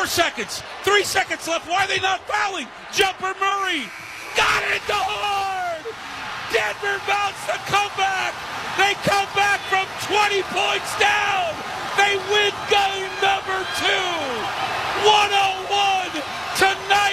seconds. 3 seconds left. Why are they not fouling? Jumper Murray. Got it to hard. Denver mounts the comeback. They come back from 20 points down. They win game number 2. 101 to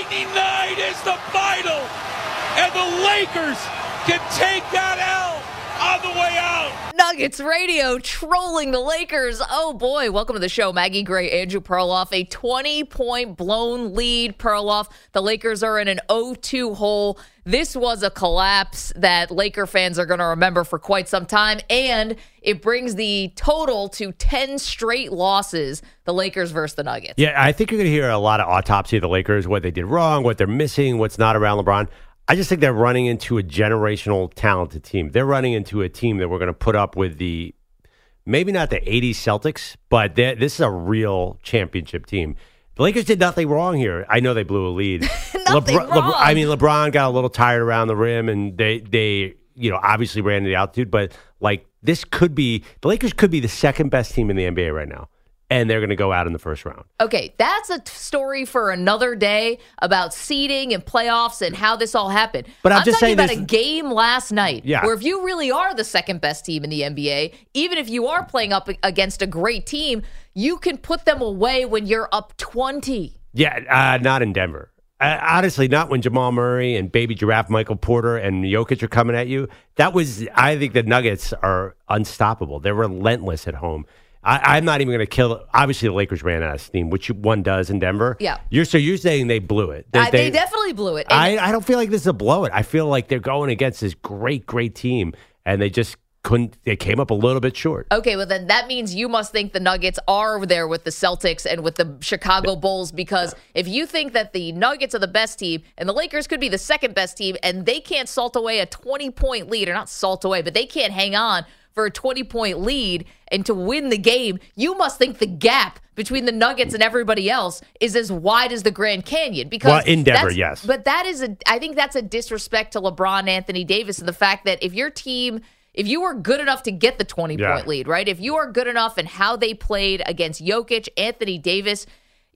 99 is the final. And the Lakers can take that L on the way out. Nuggets radio trolling the Lakers. Oh boy, welcome to the show. Maggie Gray, Andrew Perloff, a 20-point blown lead. Perloff, the Lakers are in an 0-2 hole. This was a collapse that Laker fans are going to remember for quite some time, and it brings the total to 10 straight losses, the Lakers versus the Nuggets. Yeah, I think you're going to hear a lot of autopsy of the Lakers, what they did wrong, what they're missing, what's not around LeBron. I just think they're running into a generational talented team. They're running into a team that we're going to put up with maybe not the 80s Celtics, but this is a real championship team. The Lakers did nothing wrong here. I know they blew a lead. Nothing wrong. LeBron got a little tired around the rim, and they obviously ran into the altitude. But the Lakers could be the second best team in the NBA right now. And they're going to go out in the first round. Okay, that's a story for another day about seeding and playoffs and how this all happened. But I'm just saying talking about a game last night where if you really are the second best team in the NBA, even if you are playing up against a great team, you can put them away when you're up 20. Yeah, not in Denver. Honestly, not when Jamal Murray and Baby Giraffe Michael Porter and Jokic are coming at you. I think the Nuggets are unstoppable. They're relentless at home. I'm not even going to kill. Obviously, the Lakers ran out of steam, which one does in Denver. Yeah. You're saying they blew it. They definitely blew it. I don't feel like this is a blowout. I feel like they're going against this great team, and they just couldn't. They came up a little bit short. Okay, well then that means you must think the Nuggets are there with the Celtics and with the Chicago Bulls, because if you think that the Nuggets are the best team and the Lakers could be the second best team and they can't salt away a 20-point lead, or not salt away, but they can't hang on for a 20-point lead and to win the game, you must think the gap between the Nuggets and everybody else is as wide as the Grand Canyon. Because in Denver, yes. But I think that's a disrespect to LeBron, Anthony Davis, and the fact that if you were good enough to get the 20-point lead, right? If you are good enough in how they played against Jokic, Anthony Davis,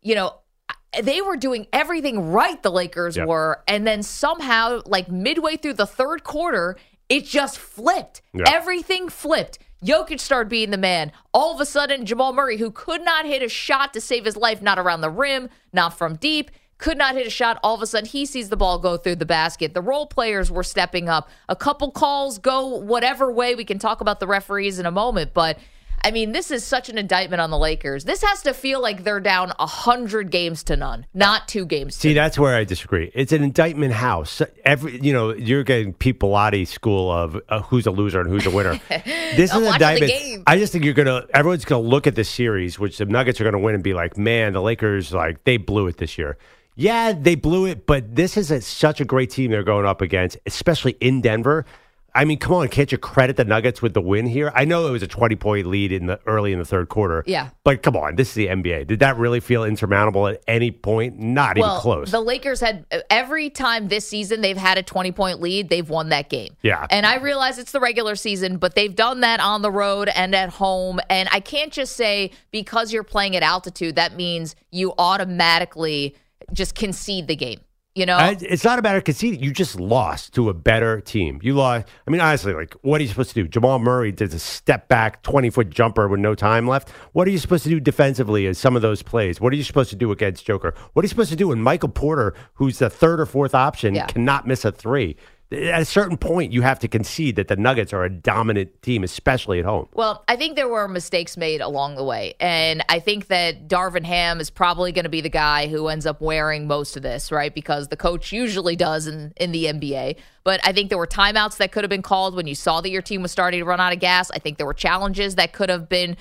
they were doing everything right, the Lakers were, and then somehow, midway through the third quarter, it just flipped. Yeah. Everything flipped. Jokic started being the man. All of a sudden, Jamal Murray, who could not hit a shot to save his life, not around the rim, not from deep, could not hit a shot. All of a sudden, he sees the ball go through the basket. The role players were stepping up. A couple calls go whatever way. We can talk about the referees in a moment, but I mean, this is such an indictment on the Lakers. This has to feel like they're down 100 games to none, not 2 games to none. See, that's where I disagree. It's an indictment house. You're getting Pete Pilati school of who's a loser and who's a winner. This is an indictment. I just think everyone's going to look at this series, which the Nuggets are going to win, and be like, man, the Lakers, they blew it this year. Yeah, they blew it, but this is such a great team they're going up against, especially in Denver. I mean, come on, can't you credit the Nuggets with the win here? I know it was a 20-point lead early in the third quarter. Yeah. But come on, this is the NBA. Did that really feel insurmountable at any point? Not even close. The Lakers had, every time this season they've had a 20-point lead, they've won that game. Yeah. And I realize it's the regular season, but they've done that on the road and at home. And I can't just say because you're playing at altitude, that means you automatically just concede the game. It's not a matter of conceding. You just lost to a better team. You lost. I mean, honestly, what are you supposed to do? Jamal Murray did a step back 20-foot jumper with no time left. What are you supposed to do defensively in some of those plays? What are you supposed to do against Joker? What are you supposed to do when Michael Porter, who's the third or fourth option, cannot miss a three? At a certain point, you have to concede that the Nuggets are a dominant team, especially at home. Well, I think there were mistakes made along the way. And I think that Darvin Ham is probably going to be the guy who ends up wearing most of this, right? Because the coach usually does in the NBA. But I think there were timeouts that could have been called when you saw that your team was starting to run out of gas. I think there were challenges that could have been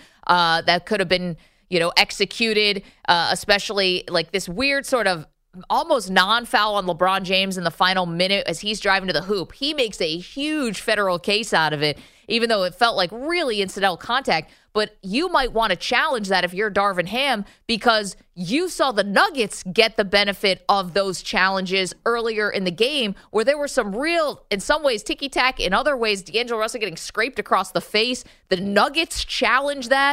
executed, especially this weird sort of almost non-foul on LeBron James in the final minute as he's driving to the hoop. He makes a huge federal case out of it, even though it felt like really incidental contact. But you might want to challenge that if you're Darvin Ham, because you saw the Nuggets get the benefit of those challenges earlier in the game where there were some real, in some ways, ticky-tack. In other ways, D'Angelo Russell getting scraped across the face. The Nuggets challenged that.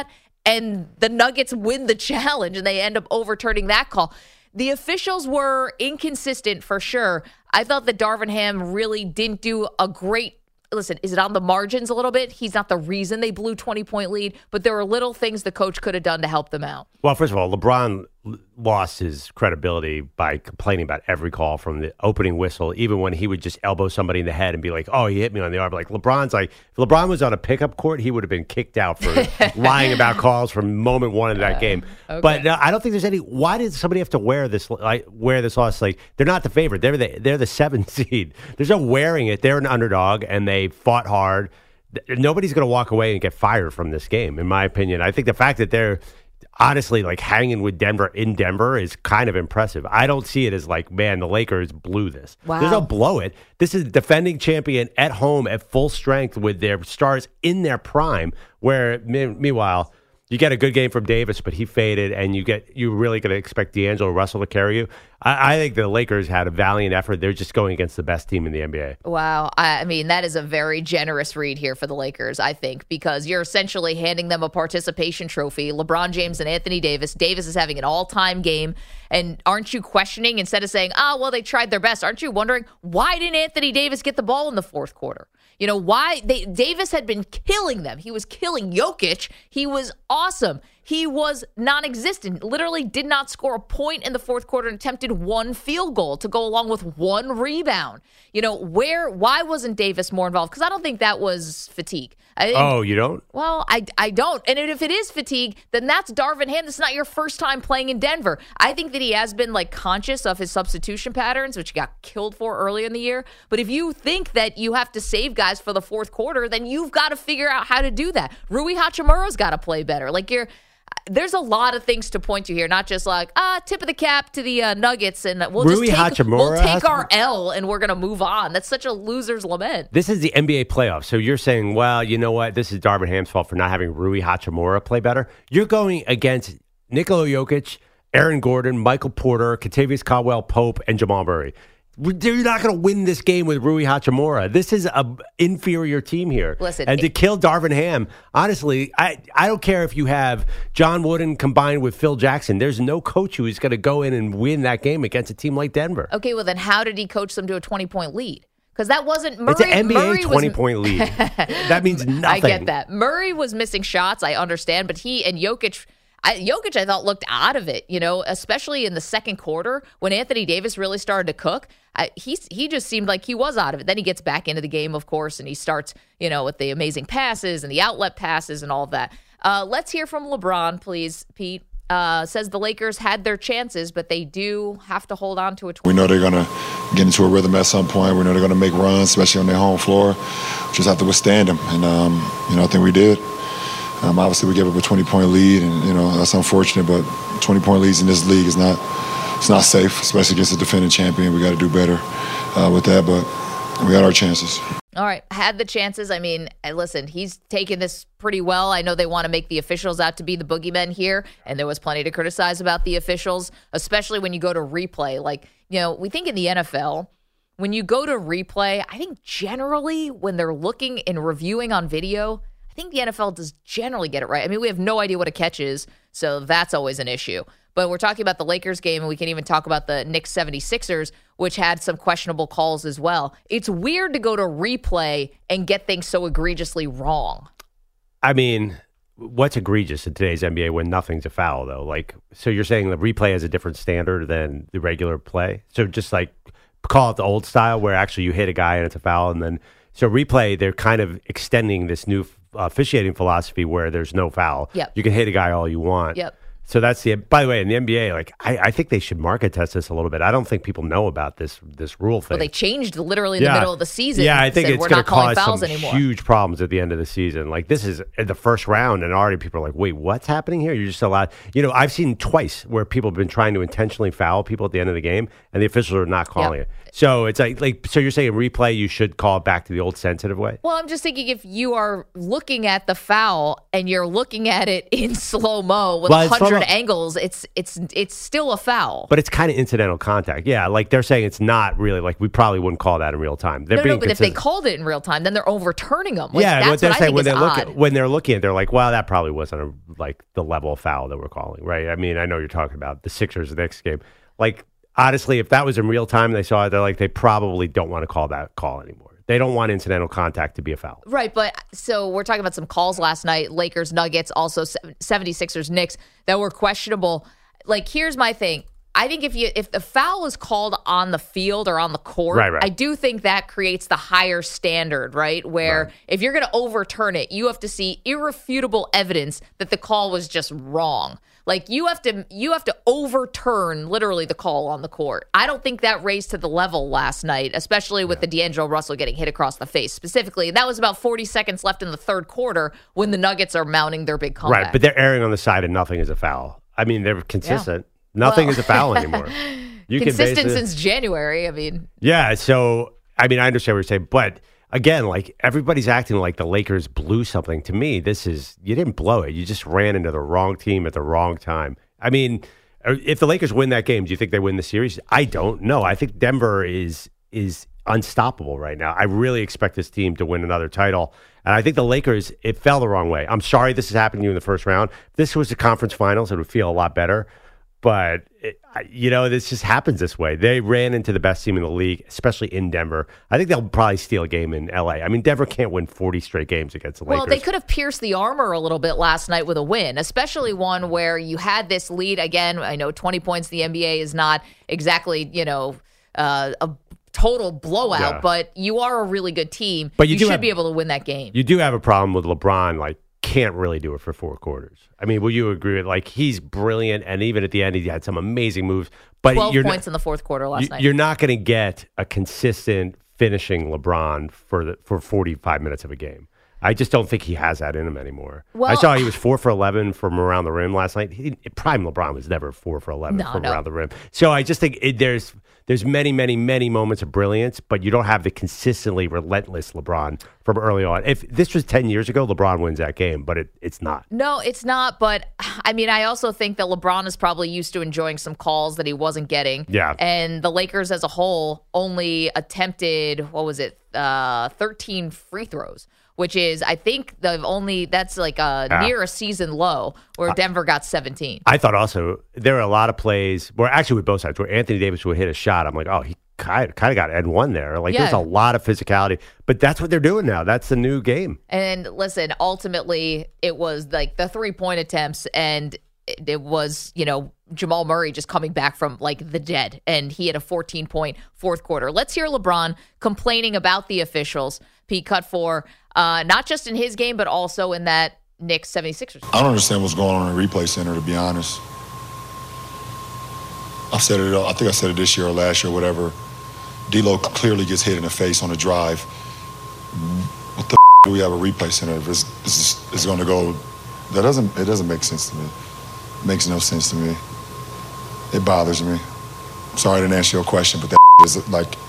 and the Nuggets win the challenge, and they end up overturning that call. The officials were inconsistent for sure. I thought that Darvin Ham really didn't do a great. Listen, is it on the margins a little bit? He's not the reason they blew 20-point lead, but there were little things the coach could have done to help them out. Well, first of all, LeBron lost his credibility by complaining about every call from the opening whistle, even when he would just elbow somebody in the head and be like, oh, he hit me on the arm. Like, LeBron's like, if LeBron was on a pickup court, he would have been kicked out for lying about calls from moment one of that game. Okay. But I don't think there's any, why did somebody have to wear this loss? Like, they're not the favorite. They're the 7th seed. There's no wearing it. They're an underdog, and they fought hard. Nobody's going to walk away and get fired from this game, in my opinion. I think the fact that they're honestly like hanging with Denver in Denver is kind of impressive. I don't see it as like, man, the Lakers blew this. Wow. There's no blow it. This is defending champion at home at full strength with their stars in their prime, where meanwhile, you get a good game from Davis, but he faded, and you really going to expect D'Angelo Russell to carry you. I think the Lakers had a valiant effort. They're just going against the best team in the NBA. Wow. I mean, that is a very generous read here for the Lakers, I think, because you're essentially handing them a participation trophy. LeBron James and Anthony Davis. Davis is having an all-time game. And aren't you questioning, instead of saying, well, they tried their best, aren't you wondering, why didn't Anthony Davis get the ball in the fourth quarter? You know, why? Davis had been killing them. He was killing Jokic. He was awesome. He was non-existent, literally did not score a point in the fourth quarter and attempted one field goal to go along with one rebound. You know, why wasn't Davis more involved? Because I don't think that was fatigue. You don't? Well, I don't. And if it is fatigue, then that's Darvin Ham. This is not your first time playing in Denver. I think that he has been like conscious of his substitution patterns, which he got killed for early in the year. But if you think that you have to save guys for the fourth quarter, then you've got to figure out how to do that. Rui Hachimura's got to play better. There's a lot of things to point to here, not just like, tip of the cap to the Nuggets, and we'll take our L and we're going to move on. That's such a loser's lament. This is the NBA playoffs, so you're saying, well, you know what? This is Darvin Ham's fault for not having Rui Hachimura play better. You're going against Nikola Jokic, Aaron Gordon, Michael Porter, Kentavious Caldwell-Pope, and Jamal Murray. You're not going to win this game with Rui Hachimura. This is an inferior team here. Listen, and to kill Darvin Ham, honestly, I don't care if you have John Wooden combined with Phil Jackson. There's no coach who is going to go in and win that game against a team like Denver. Okay, well then how did he coach them to a 20-point lead? Because that wasn't Murray. It's an NBA 20-point lead. That means nothing. I get that. Murray was missing shots, I understand, but he and Jokic, I thought, looked out of it, you know, especially in the second quarter when Anthony Davis really started to cook. He just seemed like he was out of it. Then he gets back into the game, of course, and he starts, you know, with the amazing passes and the outlet passes and all of that. Let's hear from LeBron, please, Pete. Says the Lakers had their chances, but they do have to hold on to a 20. We know they're going to get into a rhythm at some point. We know they're going to make runs, especially on their home floor. Just have to withstand them. And, I think we did. Obviously, we gave up a 20-point lead, and, that's unfortunate, but 20-point leads in this league is not safe, especially against a defending champion. We got to do better with that, but we got our chances. All right, had the chances. I mean, listen, he's taken this pretty well. I know they want to make the officials out to be the boogeymen here, and there was plenty to criticize about the officials, especially when you go to replay. Like, we think in the NFL, when you go to replay, I think generally when they're looking and reviewing on video, I think the NFL does generally get it right. I mean, we have no idea what a catch is, so that's always an issue. But we're talking about the Lakers game, and we can even talk about the Knicks 76ers, which had some questionable calls as well. It's weird to go to replay and get things so egregiously wrong. I mean, what's egregious in today's NBA when nothing's a foul, though? So you're saying the replay has a different standard than the regular play? So just call it the old style where actually you hit a guy and it's a foul, and then so replay, they're kind of extending this new officiating philosophy where there's no foul. Yep. You can hit a guy all you want. Yep. So that's by the way, in the NBA, I think they should market test this a little bit. I don't think people know about this rule thing. Well, they changed literally in the middle of the season. Yeah, I think it's going to cause some anymore. Huge problems at the end of the season. This is the first round, and already people are like, wait, what's happening here? You're just allowed. I've seen twice where people have been trying to intentionally foul people at the end of the game, and the officials are not calling it. So it's so you're saying replay, you should call it back to the old sensitive way? Well, I'm just thinking if you are looking at the foul and you're looking at it in slow-mo with 100 100 angles, it's still a foul. But it's kind of incidental contact. Yeah, like they're saying it's not really, like we probably wouldn't call that in real time. They're being but consistent. if they called it in real time, then they're overturning them. Like, yeah, that's what they're saying when they're looking at it, they're like, well, that probably wasn't like the level of foul that we're calling, right? I mean, I know you're talking about the Sixers next game. Like, honestly, if that was in real time, they saw it, they're like, they probably don't want to call that call anymore. They don't want incidental contact to be a foul. Right, but so we're talking about some calls last night, Lakers, Nuggets, also 76ers, Knicks, that were questionable. Like, here's my thing. I think if the foul is called on the field or on the court, right. I do think that creates the higher standard, right? Where if you're going to overturn it, you have to see irrefutable evidence that the call was just wrong. Like you have to overturn literally the call on the court. I don't think that raised to the level last night, especially with the D'Angelo Russell getting hit across the face specifically. And that was about 40 seconds left in the third quarter when the Nuggets are mounting their big comeback. Right, but they're erring on the side of nothing is a foul. I mean, they're consistent. Yeah. Nothing is a foul anymore. Consistent since January. I mean, yeah. So I mean, I understand what you're saying, but again, like everybody's acting like the Lakers blew something. To me, you didn't blow it. You just ran into the wrong team at the wrong time. I mean, if the Lakers win that game, do you think they win the series? I don't know. I think Denver is unstoppable right now. I really expect this team to win another title. And I think the Lakers, it fell the wrong way. I'm sorry this is happening to you in the first round. If this was the conference finals, it would feel a lot better. But, this just happens this way. They ran into the best team in the league, especially in Denver. I think they'll probably steal a game in L.A. I mean, Denver can't win 40 straight games against the Lakers. Well, they could have pierced the armor a little bit last night with a win, especially one where you had this lead. Again, I know 20 points in the NBA is not exactly, a total blowout, but you are a really good team. But you should be able to win that game. You do have a problem with LeBron, can't really do it for 4 quarters. I mean, will you agree with, he's brilliant, and even at the end, he had some amazing moves. But 12 points in the fourth quarter last night. You're not going to get a consistent finishing LeBron for 45 minutes of a game. I just don't think he has that in him anymore. Well, I saw he was 4 for 11 from around the rim last night. Prime LeBron was never 4 for 11 around the rim. So I just think there's many, many, many moments of brilliance, but you don't have the consistently relentless LeBron from early on. If this was 10 years ago, LeBron wins that game, but it's not. No, it's not. But I mean, I also think that LeBron is probably used to enjoying some calls that he wasn't getting. Yeah. And the Lakers as a whole only attempted, 13 free throws, which is, I think, that's near a season low, where Denver got 17. I thought also there are a lot of plays where, actually with both sides, where Anthony Davis would hit a shot. I'm like, oh, he kind of got N1 there. There's a lot of physicality, but that's what they're doing now. That's the new game. And listen, ultimately, it was the 3-point attempts, and it was, Jamal Murray just coming back from the dead, and he had a 14-point fourth quarter. Let's hear LeBron complaining about the officials. Pete Cutfor, not just in his game, but also in that Knicks 76ers. I don't understand what's going on in the replay center, to be honest. I think I said it this year or last year, whatever. D'Lo clearly gets hit in the face on a drive. What the do we have a replay center if it's going to go? It doesn't make sense to me. It makes no sense to me. It bothers me. I'm sorry I didn't answer your question, but that is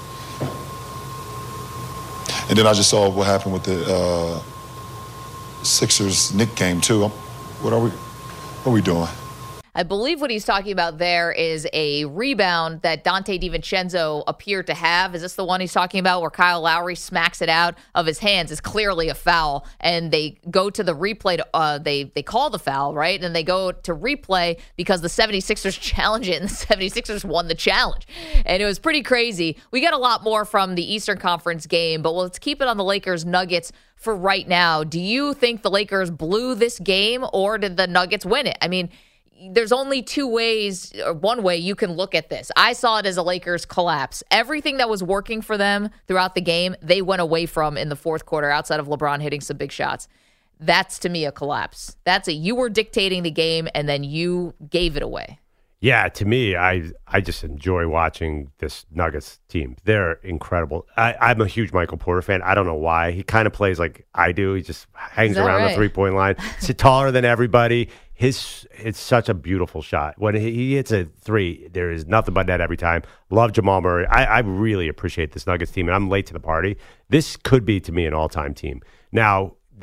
And then I just saw what happened with the Sixers Knicks game too. What are we doing? I believe what he's talking about there is a rebound that Dante DiVincenzo appeared to have. Is this the one he's talking about where Kyle Lowry smacks it out of his hands? Is clearly a foul, and they go to the replay. They call the foul, right? And they go to replay because the 76ers challenge it, and the 76ers won the challenge. And it was pretty crazy. We got a lot more from the Eastern Conference game, but let's keep it on the Lakers-Nuggets for right now. Do you think the Lakers blew this game, or did the Nuggets win it? I mean, there's only two ways, or one way you can look at this. I saw it as a Lakers collapse. Everything that was working for them throughout the game, they went away from in the fourth quarter outside of LeBron hitting some big shots. That's, to me, a collapse. You were dictating the game, and then you gave it away. Yeah, to me, I just enjoy watching this Nuggets team. They're incredible. I'm a huge Michael Porter fan. I don't know why. He kind of plays like I do. He just hangs around the three-point line. He's taller than everybody. It's such a beautiful shot. When he hits a three, there is nothing but net every time. Love Jamal Murray. I really appreciate this Nuggets team, and I'm late to the party. This could be, to me, an all-time team. Now,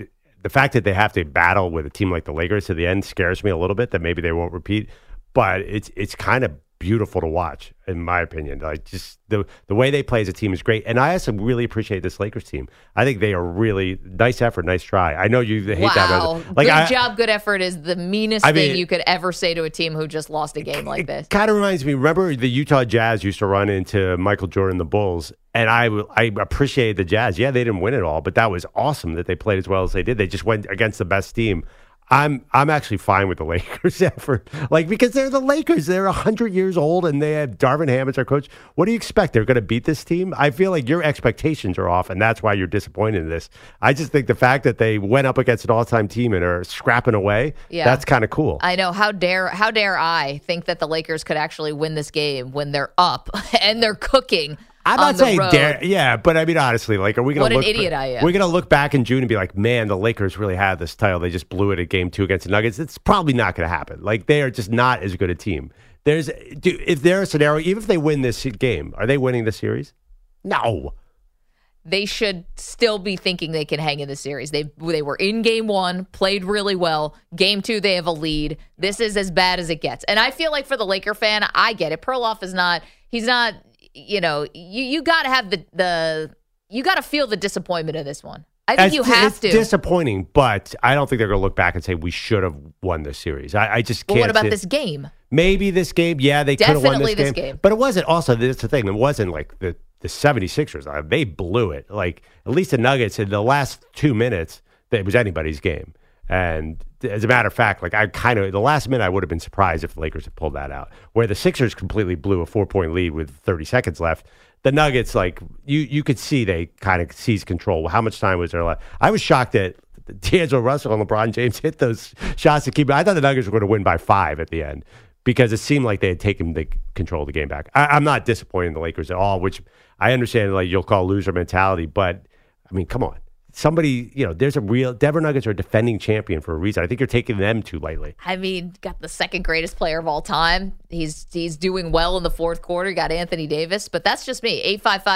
the fact that they have to battle with a team like the Lakers to the end scares me a little bit, that maybe they won't repeat. But it's kind of beautiful to watch, in my opinion. Like, just the way they play as a team is great. And I also really appreciate this Lakers team. I think they are really nice effort, nice try. I know you hate that. Wow. Like, good job, good effort is the meanest thing you could ever say to a team who just lost a game like this. It kind of reminds me, remember the Utah Jazz used to run into Michael Jordan, the Bulls, and I appreciated the Jazz. Yeah, they didn't win it all, but that was awesome that they played as well as they did. They just went against the best team. I'm actually fine with the Lakers effort, like, because they're the Lakers. They're 100 years old, and they have Darvin Ham as their coach. What do you expect? They're going to beat this team? I feel like your expectations are off, and that's why you're disappointed in this. I just think the fact that they went up against an all-time team and are scrapping away, that's kind of cool. I know. How dare I think that the Lakers could actually win this game when they're up and they're cooking? I'm not saying dare, but I mean, honestly, like, are we going to look? What an idiot I am! We're going to look back in June and be like, man, the Lakers really had this title. They just blew it at Game 2 against the Nuggets. It's probably not going to happen. Like, they are just not as good a team. If there's a scenario, even if they win this game, are they winning the series? No. They should still be thinking they can hang in the series. They were in Game 1, played really well. Game 2, they have a lead. This is as bad as it gets. And I feel like for the Laker fan, I get it. Perloff is not. He's not. You know, you got to have you got to feel the disappointment of this one. I think you have to. It's disappointing, but I don't think they're going to look back and say we should have won this series. I just can't. Well, what about this game? Maybe this game. Yeah, they could have won this game. But it wasn't. Also, that's the thing. It wasn't like the 76ers. They blew it. Like, at least the Nuggets in the last 2 minutes, it was anybody's game. And as a matter of fact, like, the last minute I would have been surprised if the Lakers had pulled that out. Where the Sixers completely blew a 4-point lead with 30 seconds left. The Nuggets, like, you could see they kind of seized control. How much time was there left? I was shocked that D'Angelo Russell and LeBron James hit those shots to keep it. I thought the Nuggets were going to win by 5 at the end because it seemed like they had taken the control of the game back. I'm not disappointed in the Lakers at all, which I understand, like, you'll call loser mentality, but I mean, come on. Somebody, there's a real Denver Nuggets are a defending champion for a reason. I think you're taking them too lightly. I mean, got the second greatest player of all time. He's doing well in the fourth quarter. Got Anthony Davis, but that's just me.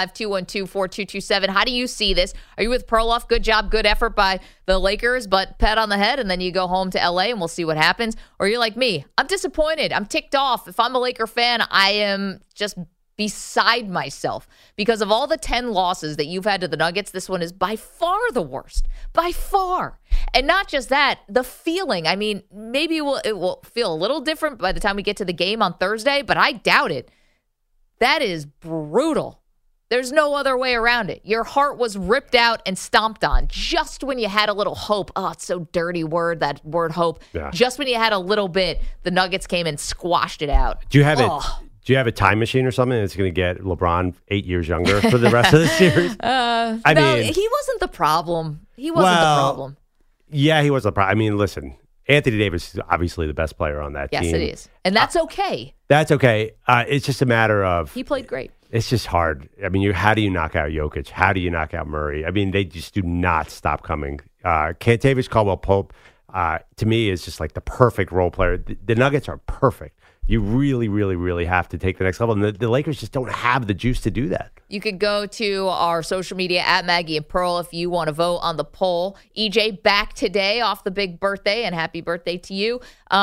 855-212-4227. How do you see this? Are you with Perloff? Good job, good effort by the Lakers, but pat on the head, and then you go home to LA and we'll see what happens. Or you're like me. I'm disappointed. I'm ticked off. If I'm a Laker fan, I am just beside myself because of all the 10 losses that you've had to the Nuggets. This one is by far the worst, by far. And not just that, the feeling. I mean, maybe it will feel a little different by the time we get to the game on Thursday, but I doubt it. That is brutal. There's no other way around it. Your heart was ripped out and stomped on just when you had a little hope. Oh, it's so dirty word, that word hope. Yeah. Just when you had a little bit, the Nuggets came and squashed it out. Do you have it? Do you have a time machine or something that's going to get LeBron 8 years younger for the rest of the series? I mean, he wasn't the problem. He wasn't the problem. Yeah, he was the problem. I mean, listen, Anthony Davis is obviously the best player on that team. Yes, it is. And that's okay. That's okay. It's just a matter of... He played great. It's just hard. I mean, how do you knock out Jokic? How do you knock out Murray? I mean, they just do not stop coming. Kentavious Caldwell-Pope, to me, is just like the perfect role player. The Nuggets are perfect. You really, really, really have to take the next level. And the Lakers just don't have the juice to do that. You could go to our social media at Maggie and Pearl if you want to vote on the poll. EJ back today off the big birthday, and happy birthday to you.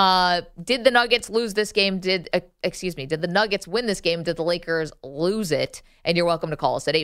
Did the Nuggets lose this game? Did the Nuggets win this game? Did the Lakers lose it? And you're welcome to call us at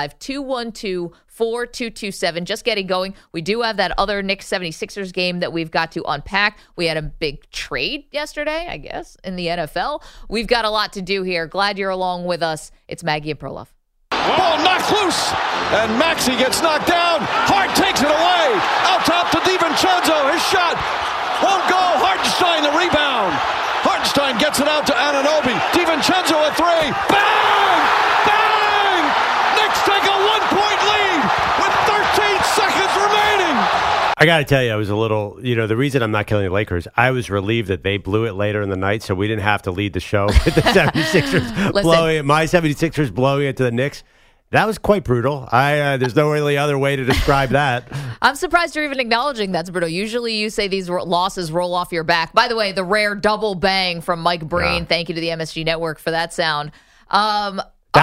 855-212-4227. Just getting going. We do have that other Knicks 76ers game that we've got to unpack. We had a big trade yesterday, I guess, in the NFL. We've got a lot to do here. Glad you're along with us. It's Maggie and Perloff. Ball knocked loose, and Maxey gets knocked down. Hart takes it away. Out top to DiVincenzo. His shot won't go. Hartenstein the rebound. Hartenstein gets it out to Anunoby. DiVincenzo a three. Bang! Bang! Knicks take a 1-point lead with 13 seconds remaining. I got to tell you, I was a little, the reason I'm not killing the Lakers, I was relieved that they blew it later in the night, so we didn't have to lead the show with the 76ers blowing it. My 76ers blowing it to the Knicks. That was quite brutal. There's no really other way to describe that. I'm surprised you're even acknowledging that's brutal. Usually you say these losses roll off your back. By the way, the rare double bang from Mike Breen. Yeah. Thank you to the MSG Network for that sound.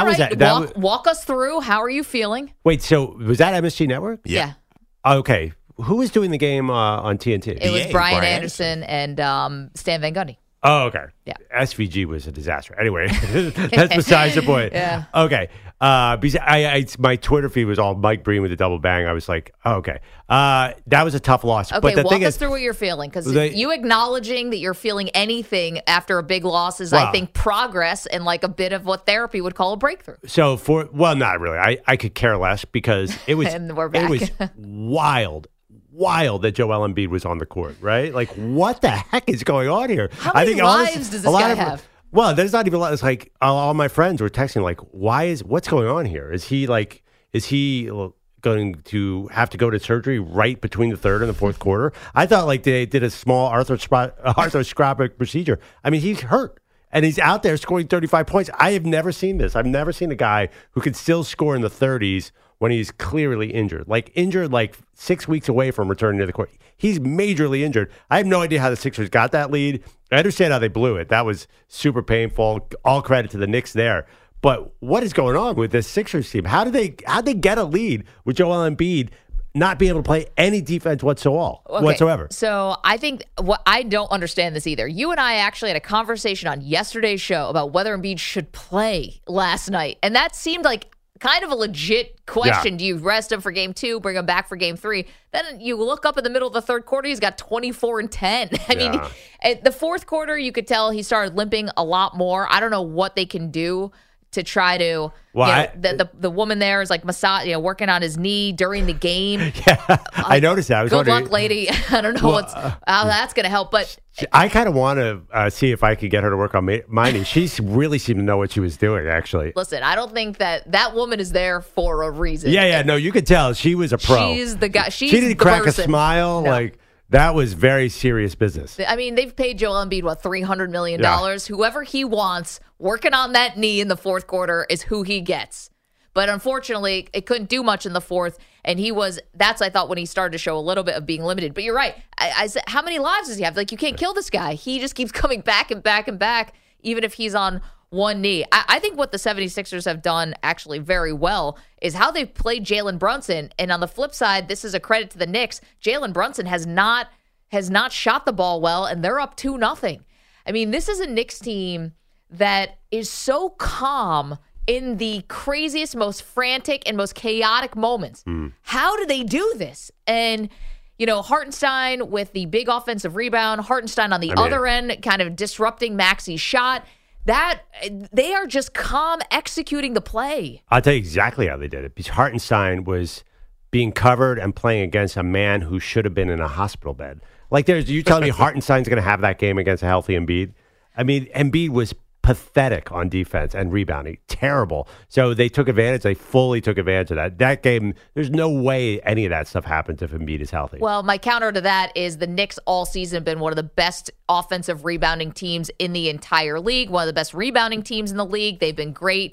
Walk us through. How are you feeling? Wait, so was that MSG Network? Yeah. Okay. who was doing the game on TNT? It was Brian Anderson and Stan Van Gundy. Oh, okay. Yeah. SVG was a disaster. Anyway, that's besides the point. Yeah. Okay. Because my Twitter feed was all Mike Breen with a double bang. I was like, oh, okay. That was a tough loss. Okay, but the walk thing us is, through what you're feeling. Because you acknowledging that you're feeling anything after a big loss is, I think, progress and like a bit of what therapy would call a breakthrough. So not really. I could care less because it was, and we're back. It was wild that Joel Embiid was on the court, right? Like, what the heck is going on here? How many lives does this guy have? Well, there's not even. It's like all my friends were texting, like, what's going on here? Is he going to have to go to surgery right between the third and the fourth quarter? I thought like they did a small arthroscopic procedure. I mean, he's hurt. And he's out there scoring 35 points. I have never seen this. I've never seen a guy who can still score in the 30s when he's clearly injured. Like 6 weeks away from returning to the court. He's majorly injured. I have no idea how the Sixers got that lead. I understand how they blew it. That was super painful. All credit to the Knicks there. But what is going on with this Sixers team? How'd they get a lead with Joel Embiid not being able to play any defense whatsoever? So I think I don't understand this either. You and I actually had a conversation on yesterday's show about whether Embiid should play last night. And that seemed like kind of a legit question. Yeah. Do you rest him for game 2, bring him back for game 3? Then you look up in the middle of the third quarter, he's got 24 and 10. I mean, at the fourth quarter, you could tell he started limping a lot more. I don't know what they can do to try to, the woman there is like working on his knee during the game. Yeah, I noticed that. I was good luck, lady. I don't know how that's going to help, but I kind of want to see if I could get her to work on my knee. She really seemed to know what she was doing, actually. Listen, I don't think that woman is there for a reason. Yeah, no, you could tell she was a pro. She's the guy. She didn't crack a smile, that was very serious business. I mean, they've paid Joel Embiid, $300 million? Yeah. Whoever he wants working on that knee in the fourth quarter is who he gets. But unfortunately, it couldn't do much in the fourth. And that's, I thought, when he started to show a little bit of being limited. But you're right. I said, how many lives does he have? Like, you can't kill this guy. He just keeps coming back and back and back, even if he's on one knee. I think what the 76ers have done actually very well is how they've played Jalen Brunson. And on the flip side, this is a credit to the Knicks. Jalen Brunson has not shot the ball well, and they're up 2-0. I mean, this is a Knicks team that is so calm in the craziest, most frantic, and most chaotic moments. How do they do this? And Hartenstein with the big offensive rebound, Hartenstein on the other end kind of disrupting Maxi's shot. That they are just calm executing the play. I'll tell you exactly how they did it. Because Hartenstein was being covered and playing against a man who should have been in a hospital bed. Like, you telling me Hartenstein's going to have that game against a healthy Embiid? I mean, Embiid was pathetic on defense and rebounding. Terrible. So they took advantage. They fully took advantage of that. That game, there's no way any of that stuff happens if Embiid is healthy. Well, my counter to that is the Knicks all season have been one of the best offensive rebounding teams in the entire league, one of the best rebounding teams in the league. They've been great.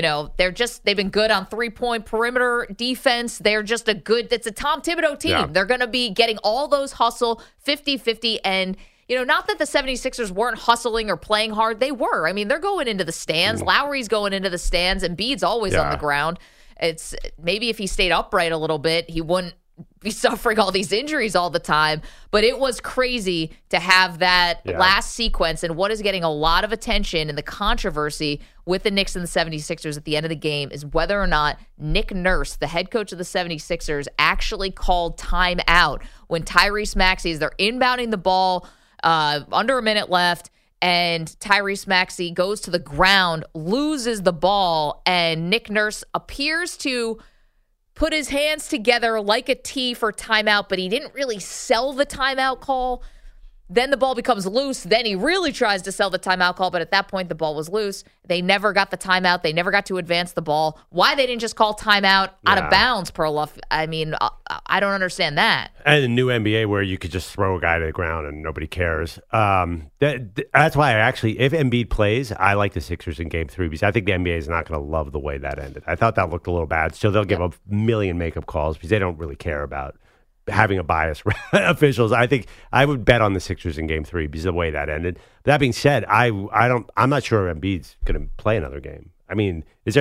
They've been good on 3-point perimeter defense. They're just it's a Tom Thibodeau team. Yeah. They're going to be getting all those hustle 50-50 and not that the 76ers weren't hustling or playing hard. They were. I mean, they're going into the stands. Lowry's going into the stands, and Embiid's always on the ground. It's maybe if he stayed upright a little bit, he wouldn't be suffering all these injuries all the time. But it was crazy to have that last sequence and what is getting a lot of attention and the controversy with the Knicks and the 76ers at the end of the game is whether or not Nick Nurse, the head coach of the 76ers, actually called timeout when Tyrese Maxey, they're inbounding the ball under a minute left, and Tyrese Maxey goes to the ground, loses the ball, and Nick Nurse appears to put his hands together like a T for timeout, but he didn't really sell the timeout call. Then the ball becomes loose. Then he really tries to sell the timeout call, but at that point, the ball was loose. They never got the timeout. They never got to advance the ball. Why they didn't just call timeout out of bounds, Perloff? I mean, I don't understand that. And the new NBA where you could just throw a guy to the ground and nobody cares. That's why if Embiid plays, I like the Sixers in Game 3 because I think the NBA is not going to love the way that ended. I thought that looked a little bad. So they'll give a million makeup calls because they don't really care about having a bias officials. I think I would bet on the Sixers in Game 3 because of the way that ended. But that being said, I'm not sure Embiid's going to play another game. I mean,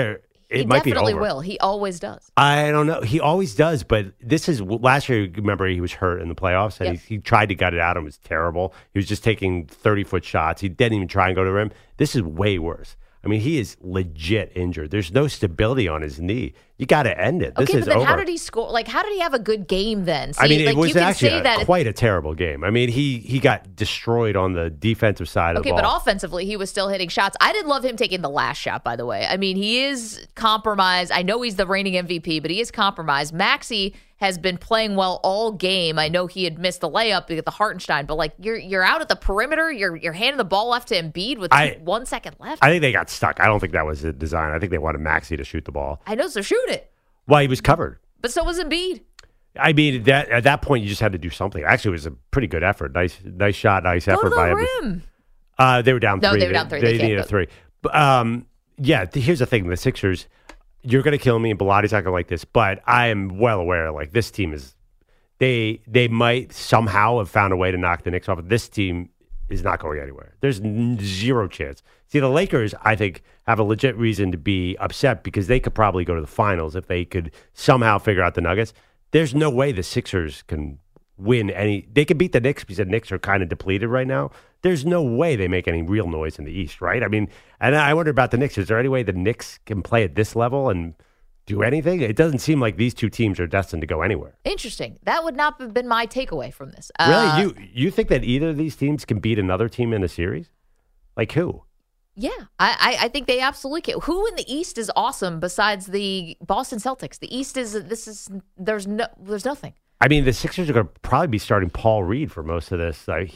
it might be over. He definitely will. He always does. I don't know. He always does, but this is last year. Remember, he was hurt in the playoffs, and he tried to gut it out and it was terrible. He was just taking 30-foot shots. He didn't even try and go to the rim. This is way worse. I mean, he is legit injured. There's no stability on his knee. You got to end it. This is over. How did he score? Like, how did he have a good game then? See, I mean, it was you can actually say that quite a terrible game. I mean, he got destroyed on the defensive side of the ball. Okay, but offensively, he was still hitting shots. I didn't love him taking the last shot, by the way. I mean, he is compromised. I know he's the reigning MVP, but he is compromised. Maxey has been playing well all game. I know he had missed the layup at the Hartenstein, but like you're out at the perimeter, you're handing the ball off to Embiid with 1 second left. I think they got stuck. I don't think that was the design. I think they wanted Maxey to shoot the ball. I know, so shoot it. Well, he was covered. But so was Embiid. I mean, at that point, you just had to do something. Actually, it was a pretty good effort. Nice shot, nice effort by him. Rim. They were down 3. No, they were down 3. They needed a 3. But, here's the thing. The Sixers, you're going to kill me, and Bilatti's not going to like this, but I am well aware, like, this team is, they might somehow have found a way to knock the Knicks off. This team is not going anywhere. There's zero chance. See, the Lakers, I think, have a legit reason to be upset because they could probably go to the finals if they could somehow figure out the Nuggets. There's no way the Sixers can win any. They could beat the Knicks because the Knicks are kind of depleted right now. There's no way they make any real noise in the East, right? I mean, and I wonder about the Knicks. Is there any way the Knicks can play at this level and do anything? It doesn't seem like these two teams are destined to go anywhere. Interesting. That would not have been my takeaway from this. Really? You think that either of these teams can beat another team in a series? Like who? Yeah, I think they absolutely can. Who in the East is awesome besides the Boston Celtics? The East there's nothing. I mean, the Sixers are going to probably be starting Paul Reed for most of this. I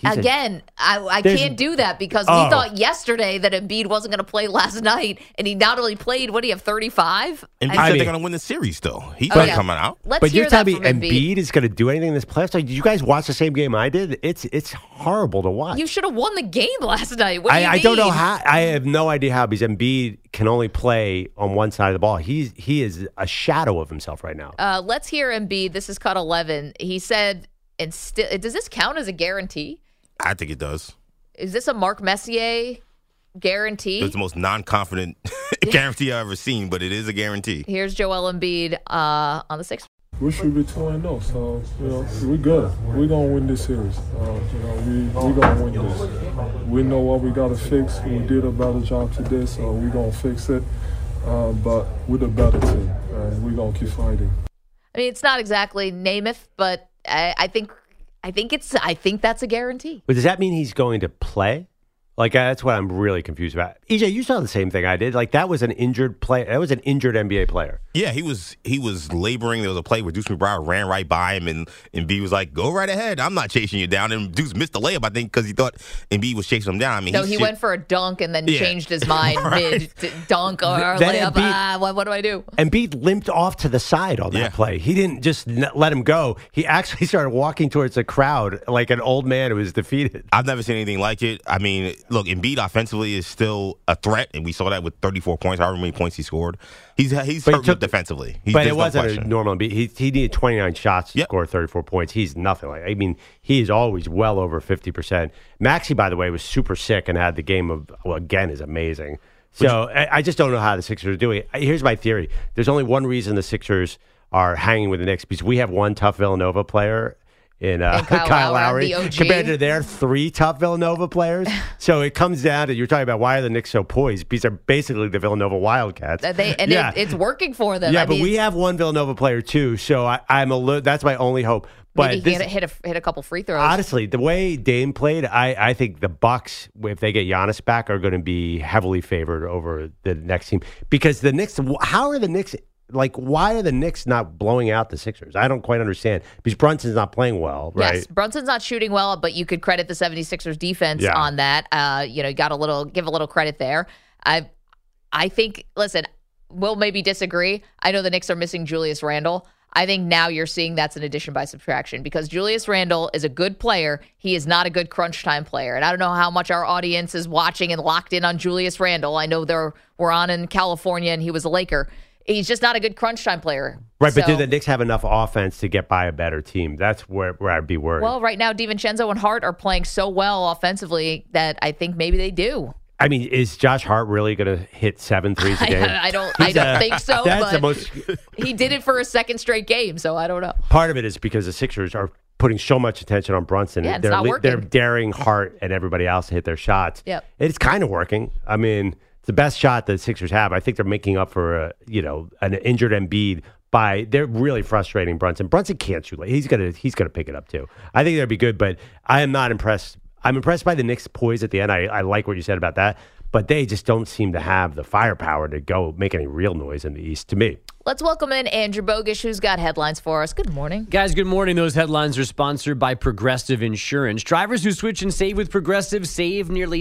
can't do that because we thought yesterday that Embiid wasn't going to play last night, and he not only played, what do you have, 35? And said they're going to win the series, though. He's not coming out. But you're telling me Embiid is going to do anything in this playoffs? Like, did you guys watch the same game I did? It's horrible to watch. You should have won the game last night. What do you mean? I don't know how. I have no idea how, because Embiid can only play on one side of the ball. He is a shadow of himself right now. Let's hear Embiid. This is cut 11. He said, does this count as a guarantee? I think it does. Is this a Mark Messier guarantee? It's the most non-confident guarantee I've ever seen, but it is a guarantee. Here's Joel Embiid on the Sixers. We should be 2-0, so we're good. We're gonna win this series. We're gonna win this. We know what we gotta fix. We did a better job today, so we're gonna fix it. But we're the better team, and we're gonna keep fighting. I mean, it's not exactly Namath, but I think that's a guarantee. But does that mean he's going to play? Like, that's what I'm really confused about. EJ, you saw the same thing I did. Like, that was an injured player. That was an injured NBA player. Yeah, he was laboring. There was a play where Deuce McBride ran right by him, and Embiid was like, "Go right ahead. I'm not chasing you down." And Deuce missed the layup, I think, because he thought Embiid was chasing him down. I mean, he went for a dunk and then changed his mind mid-dunk or layup. What do I do? Embiid limped off to the side on that play. He didn't just let him go. He actually started walking towards the crowd like an old man who was defeated. I've never seen anything like it. I mean, look, Embiid offensively is still a threat, and we saw that with 34 points, however many points he scored. He's hurt defensively. But it wasn't a normal Embiid. He needed 29 shots to score 34 points. He's nothing like. I mean, he is always well over 50%. Maxey, by the way, was super sick and had the game of, again, is amazing. So I just don't know how the Sixers are doing. Here's my theory. There's only one reason the Sixers are hanging with the Knicks, because we have one tough Villanova player in Kyle Lowry, compared to their 3 tough Villanova players. So it comes down to, you're talking about why are the Knicks so poised? Because they're basically the Villanova Wildcats. It's working for them. Yeah, but we have one Villanova player too, so that's my only hope. But maybe he hit a couple free throws. Honestly, the way Dame played, I think the Bucks, if they get Giannis back, are going to be heavily favored over the next team. Because the Knicks, how are the Knicks... Like, why are the Knicks not blowing out the Sixers? I don't quite understand. Because Brunson's not playing well, right? Yes, Brunson's not shooting well, but you could credit the 76ers defense on that. You got give a little credit there. I think, listen, we'll maybe disagree. I know the Knicks are missing Julius Randle. I think now you're seeing that's an addition by subtraction, because Julius Randle is a good player. He is not a good crunch time player. And I don't know how much our audience is watching and locked in on Julius Randle. I know we're on in California and he was a Laker. He's just not a good crunch time player. Right, but do the Knicks have enough offense to get by a better team? That's where I'd be worried. Well, right now, DiVincenzo and Hart are playing so well offensively that I think maybe they do. I mean, is Josh Hart really going to hit 7 threes a game? I don't think so. That's but he did it for a second straight game, so I don't know. Part of it is because the Sixers are putting so much attention on Brunson. Yeah, it's not working. They're daring Hart and everybody else to hit their shots. Yep. It's kind of working. I mean, it's the best shot that the Sixers have. I think they're making up for an injured Embiid. They're really frustrating Brunson. Brunson can't shoot. He's gonna pick it up too. I think that'd be good, but I am not impressed. I'm impressed by the Knicks' poise at the end. I like what you said about that, but they just don't seem to have the firepower to go make any real noise in the East to me. Let's welcome in Andrew Bogish, who's got headlines for us. Good morning. Guys, good morning. Those headlines are sponsored by Progressive Insurance. Drivers who switch and save with Progressive save nearly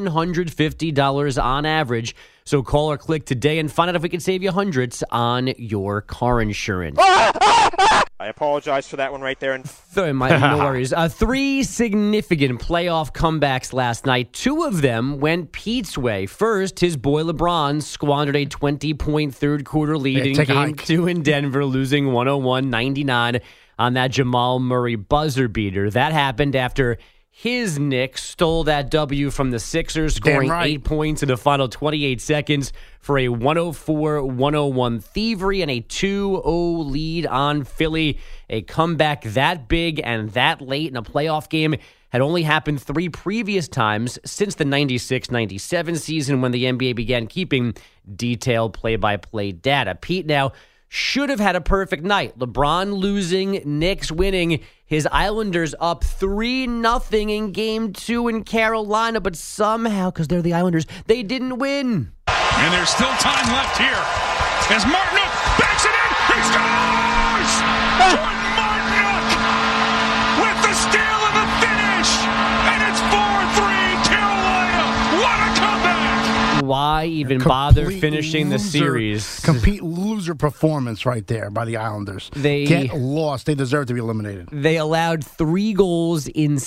$750 on average. So call or click today and find out if we can save you hundreds on your car insurance. I apologize for that one right there. No worries. 3 significant playoff comebacks last night. 2 of them went Pete's way. First, his boy LeBron squandered a 20-point third-quarter lead in Game 2 in Denver, losing 101-99 on that Jamal Murray buzzer beater. That happened after his Knicks stole that W from the Sixers, scoring 8 points in the final 28 seconds for a 104-101 thievery and a 2-0 lead on Philly. A comeback that big and that late in a playoff game had only happened 3 previous times since the 96-97 season when the NBA began keeping detailed play-by-play data. Pete now should have had a perfect night. LeBron losing, Knicks winning. His Islanders up 3-0 in Game 2 in Carolina, but somehow, because they're the Islanders, they didn't win. And there's still time left here as Martinook backs it in. He scores! Jordan Martinook with the steal and the finish. And it's 4-3 Carolina. What a comeback! Why even bother finishing the series? Complete loser performance right there by the Islanders. They get lost. They deserve to be eliminated. They allowed 3 goals in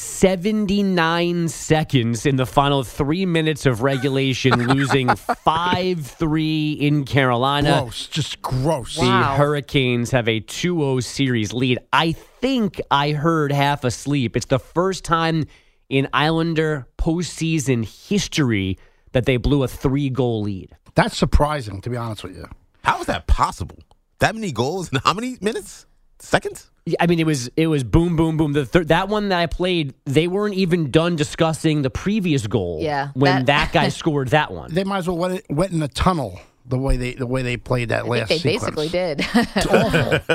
79 seconds in the final 3 minutes of regulation, losing 5-3 in Carolina. Gross. Just gross. The Hurricanes have a 2-0 series lead. I think I heard half asleep. It's the first time in Islander postseason history that they blew a 3-goal lead. That's surprising, to be honest with you. How is that possible? That many goals in how many minutes? Seconds? I mean, it was boom, boom, boom. That one that I played, they weren't even done discussing the previous goal. When that guy scored that one. They might as well went in a tunnel the way they played that last they sequence. Basically did. It's awful.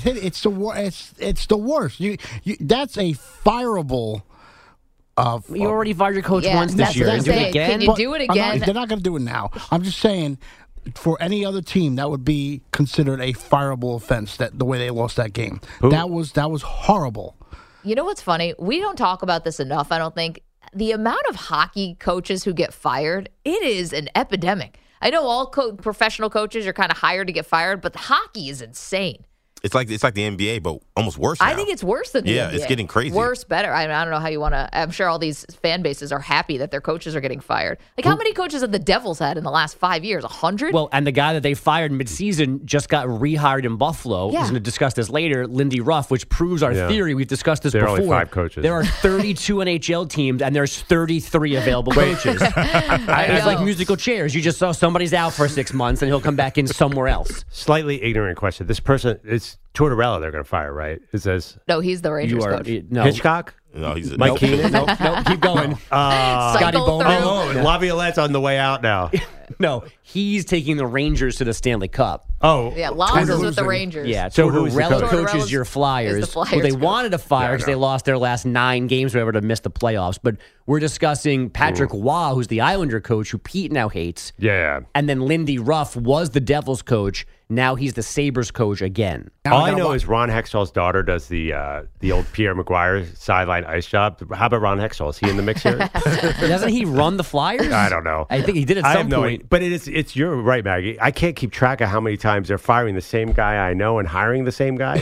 It's the worst. That's a fireable. You already fired your coach once this year. Do it again? Can you do it again? They're not going to do it now. I'm just saying, for any other team, that would be considered a fireable offense. That the way they lost that game, that was horrible. You know what's funny? We don't talk about this enough. I don't think the amount of hockey coaches who get fired. It is an epidemic. I know all professional coaches are kind of hired to get fired, but hockey is insane. It's like the NBA, but almost worse now. I think it's worse than the NBA. Yeah, it's getting crazy. Worse, better. I don't know how you want to. I'm sure all these fan bases are happy that their coaches are getting fired. Like, how many coaches have the Devils had in the last 5 years? 100? Well, and the guy that they fired midseason just got rehired in Buffalo. Yeah. We're going to discuss this later, Lindy Ruff, which proves our theory. We've discussed this before. There are only 5 coaches. There are 32 NHL teams, and there's 33 available coaches. It's like musical chairs. You just saw somebody's out for 6 months, and he'll come back in somewhere else. Slightly ignorant question. This person, it's Tortorella they're going to fire, right? It says no, he's the Rangers coach. No. Hitchcock? No, he's Mike Keenan? Nope, keep going. Scotty Bowman. Laviolette's on the way out now. No, he's taking the Rangers to the Stanley Cup. Oh. Yeah, Loz is with the Rangers. Yeah, so who's the coach? Coaches your Flyers. Who they wanted to fire because they lost their last 9 games or whatever to miss the playoffs. But we're discussing Patrick Waugh, who's the Islander coach, who Pete now hates. Yeah. And then Lindy Ruff was the Devils coach. Now he's the Sabres coach again. All I know is Ron Hextall's daughter does the old Pierre Maguire sideline ice job. How about Ron Hextall? Is he in the mix here? Doesn't he run the Flyers? I don't know. I think he did at some point. But you're right, Maggie. I can't keep track of how many times they're firing the same guy I know and hiring the same guy.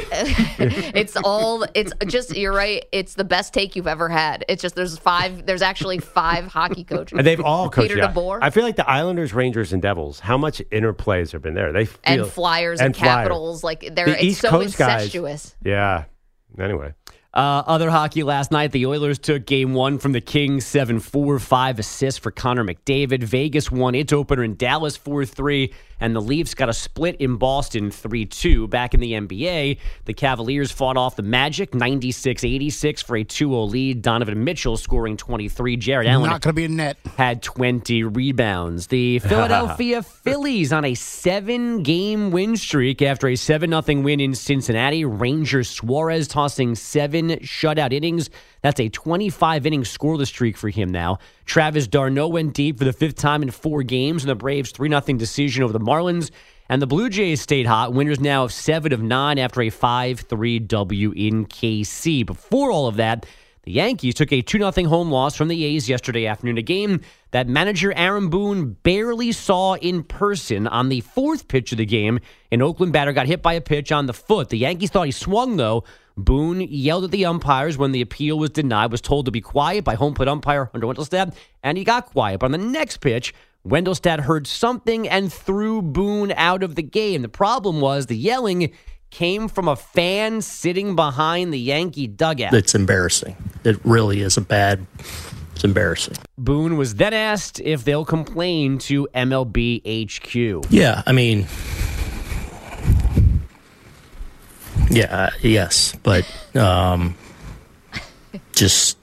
You're right. It's the best take you've ever had. It's just there's actually 5 hockey coaches. And they've all coached. Peter DeBoer. I feel like the Islanders, Rangers, and Devils, how much interplay has there been there? And Flyers and Capitals. Like, the it's East so Coast incestuous. Guys, yeah. Anyway. Other hockey last night, the Oilers took Game 1 from the Kings 7-4, 5 assists for Connor McDavid. Vegas won its opener in Dallas 4-3, and the Leafs got a split in Boston 3-2. Back in the NBA, the Cavaliers fought off the Magic 96-86 for a 2-0 lead. Donovan Mitchell scoring 23. Jared Allen not going to be a net. Had 20 rebounds. The Philadelphia Phillies on a 7-game win streak after a 7-0 win in Cincinnati. Ranger Suarez tossing 7 shutout innings. That's a 25-inning scoreless streak for him now. Travis d'Arnaud went deep for the 5th time in 4 games in the Braves' 3-0 decision over the Marlins. And the Blue Jays stayed hot. Winners now of 7 of 9 after a 5-3 W in KC. Before all of that, the Yankees took a 2-0 home loss from the A's yesterday afternoon, a game that manager Aaron Boone barely saw in person. On the 4th pitch of the game, an Oakland batter got hit by a pitch on the foot. The Yankees thought he swung, though. Boone yelled at the umpires when the appeal was denied, was told to be quiet by home plate umpire Hunter Wendelstedt, and he got quiet. But on the next pitch, Wendelstedt heard something and threw Boone out of the game. The problem was the yelling came from a fan sitting behind the Yankee dugout. It's embarrassing. It really is it's embarrassing. Boone was then asked if they'll complain to MLB HQ. Yeah, I mean, yes, but just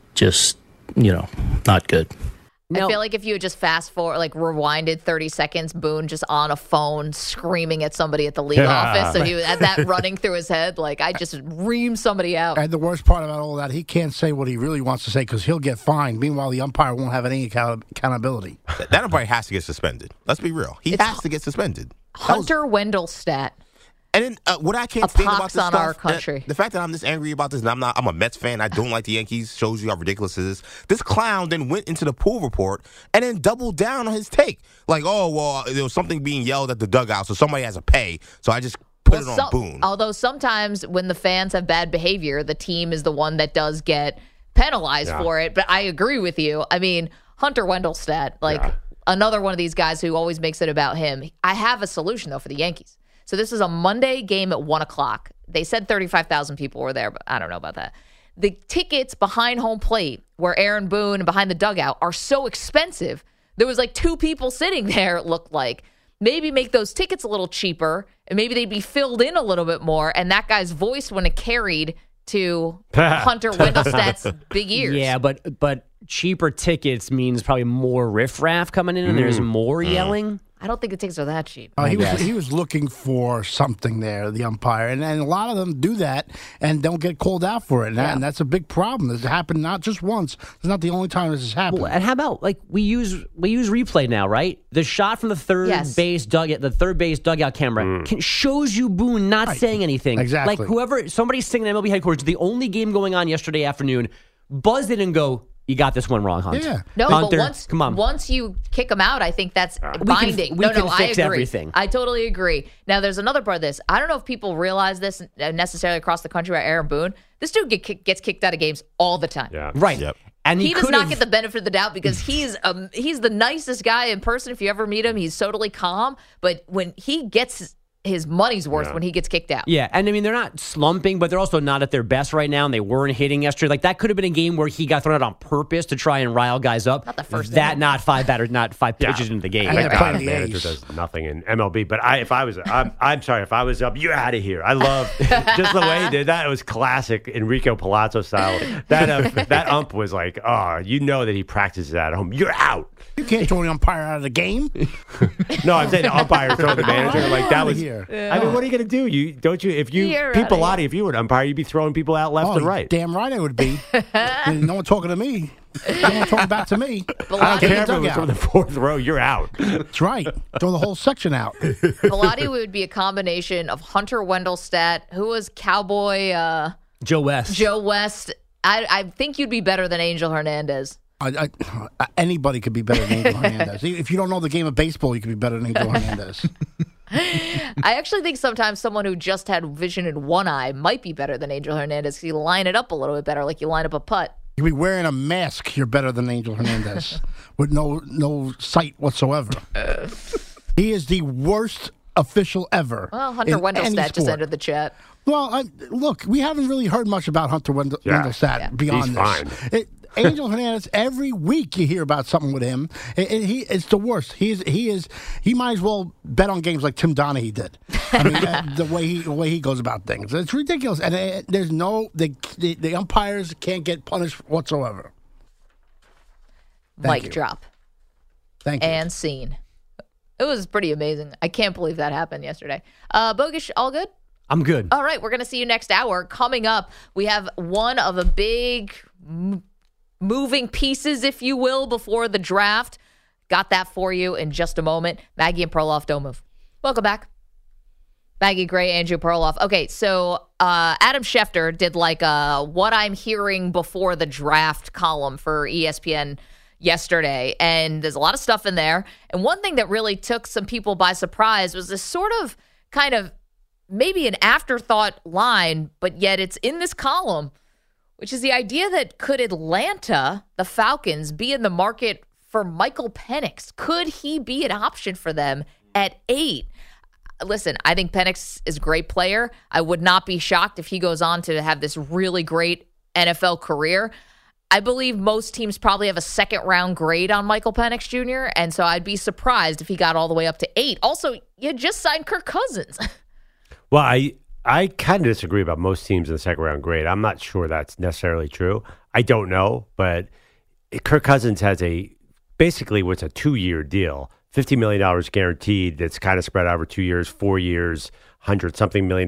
not good. I feel like if you had just fast forward, like rewinded 30 seconds, Boone just on a phone screaming at somebody at the league office. So he had that running through his head. Like, I just reamed somebody out. And the worst part about all that, he can't say what he really wants to say because he'll get fined. Meanwhile, the umpire won't have any accountability. That umpire has to get suspended. Let's be real. He has to get suspended. Hunter Wendelstedt. And then what I can't stand about this on stuff, our country. The fact that I'm this angry about this, and I'm a Mets fan, I don't like the Yankees, shows you how ridiculous it is. This clown then went into the pool report and then doubled down on his take. Like, oh, well, there was something being yelled at the dugout, so somebody has to pay. So I just put it on Boone. Although sometimes when the fans have bad behavior, the team is the one that does get penalized for it. But I agree with you. I mean, Hunter Wendelstedt, another one of these guys who always makes it about him. I have a solution, though, for the Yankees. So this is a Monday game at 1 o'clock. They said 35,000 people were there, but I don't know about that. The tickets behind home plate, where Aaron Boone and behind the dugout, are so expensive. There was like 2 people sitting there, it looked like. Maybe make those tickets a little cheaper, and maybe they'd be filled in a little bit more, and that guy's voice wouldn't have carried to Hunter Wendelstedt's big ears. Yeah, but cheaper tickets means probably more riffraff coming in, and there's more yelling. I don't think the tickets are that cheap. He was looking for something there, the umpire, and a lot of them do that and don't get called out for it, and that's a big problem. This happened not just once. It's not the only time this has happened. Well, and how about we use replay now, right? The shot from the third base dugout camera shows you Boone not saying anything. Exactly. Like somebody's singing at MLB headquarters, the only game going on yesterday afternoon, buzz it and go, you got this one wrong, Hunt. Yeah. No, Hunter, but once you kick them out, I think that's binding. We can I fix agree. everything. I totally agree. Now, there's another part of this. I don't know if people realize this necessarily across the country about Aaron Boone. This dude gets kicked out of games all the time. Yeah. Right. Yep. And he does not get the benefit of the doubt because he's the nicest guy in person. If you ever meet him, he's totally calm. But when he gets his money's worth when he gets kicked out. Yeah, and I mean, they're not slumping, but they're also not at their best right now, and they weren't hitting yesterday. Like, that could have been a game where he got thrown out on purpose to try and rile guys up. Not the first that, not five pitches into the game. And God, the manager does nothing in MLB. But I'm sorry, if I was up, you're out of here. I love just the way he did that. It was classic Enrico Palazzo style. That ump was like, that he practices that at home. You're out. You can't throw the umpire out of the game. No, I'm saying the umpire throw the manager. Like, that was here. I mean, what are you going to do? If you were an umpire, you'd be throwing people out left and right. Damn right I would be. No one talking to me. No one talking back to me. I don't care if it was from the 4th row. You're out. That's right. Throw the whole section out. Velati would be a combination of Hunter Wendelstedt, who was Cowboy Joe West. I think you'd be better than Angel Hernandez. Anybody could be better than Angel Hernandez. If you don't know the game of baseball, you could be better than Angel Hernandez. I actually think sometimes someone who just had vision in one eye might be better than Angel Hernandez because you line it up a little bit better, like you line up a putt. You could be wearing a mask, you're better than Angel Hernandez with no sight whatsoever. He is the worst official ever. Well, Hunter Wendelstedt just entered the chat. Well, look, we haven't really heard much about Hunter Wendelstedt beyond He's this. fine. Angel Hernandez, every week you hear about something with him. It's the worst. He might as well bet on games like Tim Donaghy did. I mean, the way he goes about things, it's ridiculous. And there's the umpires can't get punished whatsoever. Mic drop. Thank you. And scene. It was pretty amazing. I can't believe that happened yesterday. Bogusch, all good? I'm good. All right, we're going to see you next hour. Coming up, we have one of the big moving pieces, if you will, before the draft. Got that for you in just a moment. Maggie and Perloff, don't move. Welcome back. Maggie Gray, Andrew Perloff. Okay, so Adam Schefter did like a what I'm hearing before the draft column for ESPN yesterday, and there's a lot of stuff in there. And one thing that really took some people by surprise was this sort of kind of maybe an afterthought line, but yet it's in this column, which is the idea that could Atlanta, the Falcons, be in the market for Michael Penix? Could he be an option for them at 8? Listen, I think Penix is a great player. I would not be shocked if he goes on to have this really great NFL career. I believe most teams probably have a second-round grade on Michael Penix Jr., and so I'd be surprised if he got all the way up to 8. Also, you just signed Kirk Cousins. Well, I kind of disagree about most teams in the second-round grade. I'm not sure that's necessarily true. I don't know, but Kirk Cousins has basically what's a 2-year deal, $50 million guaranteed that's kind of spread out over 2 years, 4 years, $100-something million.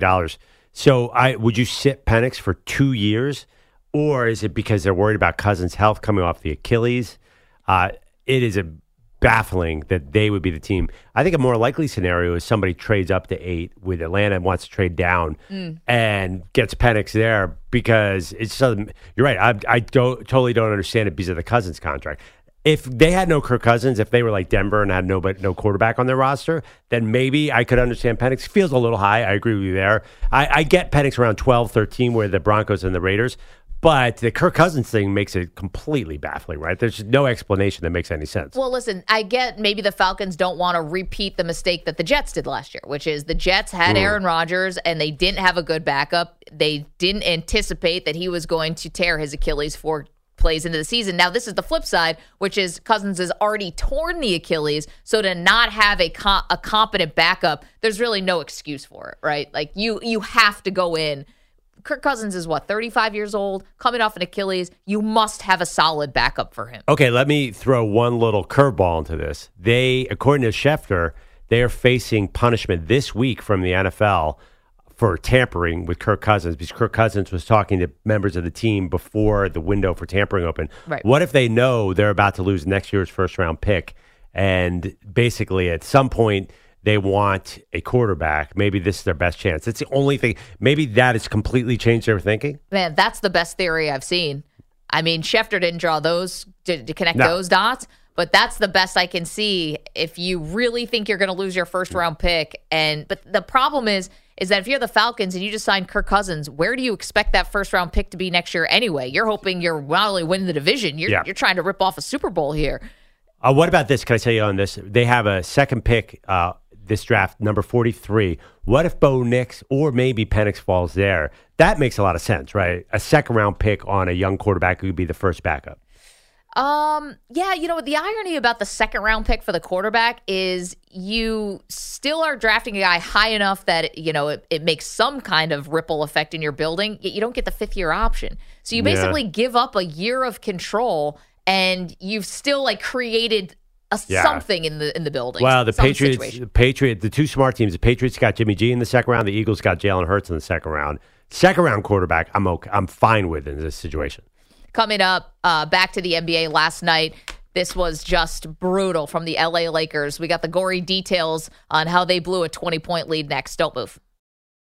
So would you sit Penix for 2 years? Or is it because they're worried about Cousins' health coming off the Achilles? It is baffling that they would be the team. I think a more likely scenario is somebody trades up to 8 with Atlanta and wants to trade down and gets Penix there because it's you're right. I totally don't understand it because of the Cousins contract. If they had no Kirk Cousins, if they were like Denver and had no quarterback on their roster, then maybe I could understand Penix. Feels a little high. I agree with you there. I get Penix around 12, 13 where the Broncos and the Raiders. But the Kirk Cousins thing makes it completely baffling, right? There's no explanation that makes any sense. Well, listen, I get maybe the Falcons don't want to repeat the mistake that the Jets did last year, which is the Jets had Aaron Rodgers and they didn't have a good backup. They didn't anticipate that he was going to tear his Achilles 4 plays into the season. Now, this is the flip side, which is Cousins has already torn the Achilles, so to not have a competent backup, there's really no excuse for it, right? Like, you have to go in. Kirk Cousins is, 35 years old, coming off an Achilles. You must have a solid backup for him. Okay, let me throw one little curveball into this. According to Schefter, they are facing punishment this week from the NFL for tampering with Kirk Cousins because Kirk Cousins was talking to members of the team before the window for tampering opened. Right. What if they know they're about to lose next year's first-round pick and basically at some point – they want a quarterback. Maybe this is their best chance. It's the only thing. Maybe that has completely changed their thinking. Man, that's the best theory I've seen. I mean, Schefter didn't draw those to connect those dots, but that's the best I can see if you really think you're going to lose your first-round pick. But the problem is that if you're the Falcons and you just signed Kirk Cousins, where do you expect that first-round pick to be next year anyway? You're hoping you're not only winning the division, you're trying to rip off a Super Bowl here. What about this? Can I tell you on this? They have a second pick this draft, number 43. What if Bo Nix or maybe Penix falls there? That makes a lot of sense, right? A second-round pick on a young quarterback who would be the first backup. Yeah, the irony about the second-round pick for the quarterback is you still are drafting a guy high enough that, it makes some kind of ripple effect in your building, yet you don't get the fifth-year option. So you basically give up a year of control, and you've still, created something in the building. Well, the Patriots, the two smart teams, the Patriots got Jimmy G in the second round, the Eagles got Jalen Hurts in the second round. Second round quarterback, I'm fine with in this situation. Coming up, back to the NBA last night. This was just brutal from the LA Lakers. We got the gory details on how they blew a 20-point lead next. Don't move.